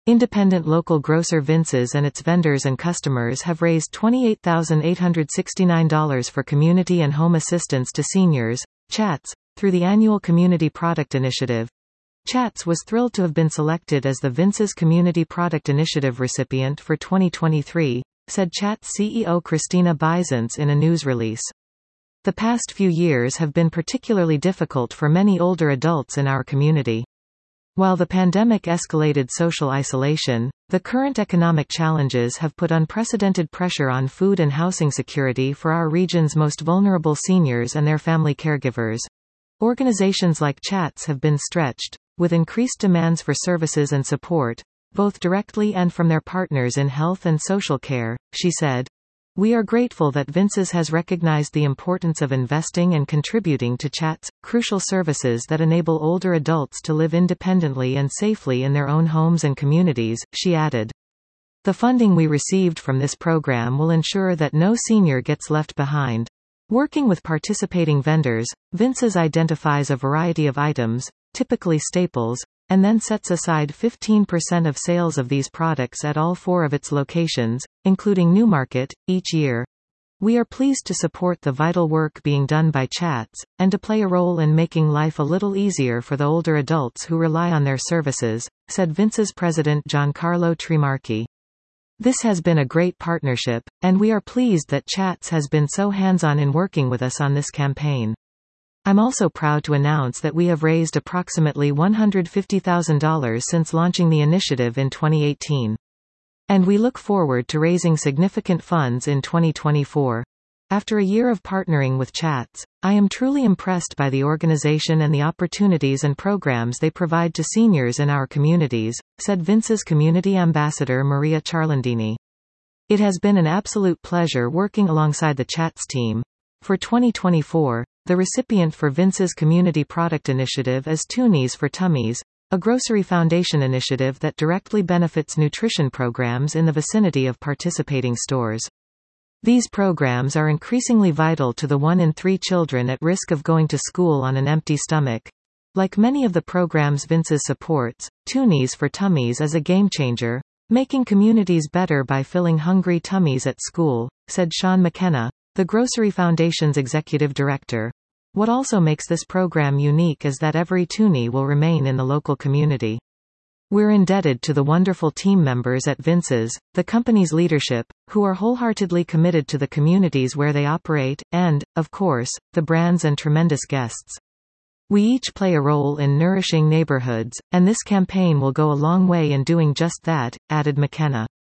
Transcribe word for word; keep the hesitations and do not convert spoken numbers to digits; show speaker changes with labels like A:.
A: Independent local grocer Vince's and its vendors and customers have raised twenty-eight thousand eight hundred sixty-nine dollars for community and home assistance to seniors, Chats, through the annual Community Product Initiative. Chats was thrilled to have been selected as the Vince's Community Product Initiative recipient for twenty twenty-three, said Chats C E O Christina Byzance in a news release. The past few years have been particularly difficult for many older adults in our community. While the pandemic escalated social isolation, the current economic challenges have put unprecedented pressure on food and housing security for our region's most vulnerable seniors and their family caregivers. Organizations like Chats have been stretched, with increased demands for services and support, both directly and from their partners in health and social care, she said. We are grateful that Vince's has recognized the importance of investing and contributing to Chats, crucial services that enable older adults to live independently and safely in their own homes and communities, she added. The funding we received from this program will ensure that no senior gets left behind. Working with participating vendors, Vince's identifies a variety of items, typically staples, and then sets aside fifteen percent of sales of these products at all four of its locations, including Newmarket, each year. We are pleased to support the vital work being done by Chats, and to play a role in making life a little easier for the older adults who rely on their services, said Vince's president Giancarlo Trimarchi. This has been a great partnership, and we are pleased that Chats has been so hands-on in working with us on this campaign. I'm also proud to announce that we have raised approximately one hundred fifty thousand dollars since launching the initiative in twenty eighteen. And we look forward to raising significant funds in twenty twenty-four. After a year of partnering with Chats, I am truly impressed by the organization and the opportunities and programs they provide to seniors in our communities, said Vince's community ambassador Maria Charlandini. It has been an absolute pleasure working alongside the Chats team. For twenty twenty-four, the recipient for Vince's Community Product Initiative is Toonies for Tummies, a grocery foundation initiative that directly benefits nutrition programs in the vicinity of participating stores. These programs are increasingly vital to the one in three children at risk of going to school on an empty stomach. Like many of the programs Vince's supports, Toonies for Tummies is a game-changer, making communities better by filling hungry tummies at school, said Sean McKenna, the Grocery Foundation's executive director. What also makes this program unique is that every toonie will remain in the local community. We're indebted to the wonderful team members at Vince's, the company's leadership, who are wholeheartedly committed to the communities where they operate, and, of course, the brands and tremendous guests. We each play a role in nourishing neighborhoods, and this campaign will go a long way in doing just that, added McKenna.